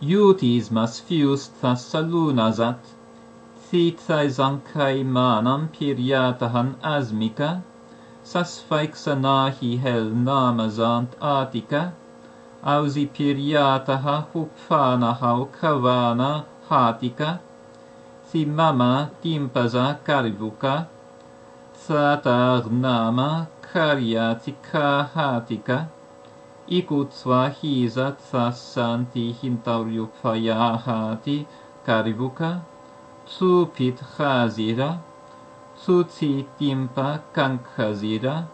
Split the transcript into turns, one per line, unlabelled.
Iutis mas fius Thessalunazat, Thithaisankai manam Piriatahan asmica, Sasphaiksanahi hel namazant Attica, Ausi Piriataha hupfanahau kavana hatica, Thimama timpaza carivuca, Thatarnama cariatica hatica, Icutva hisa thassanti hintauriupayahati carivuca, Tsupit chazira, Tsutsi timpa kankhazira,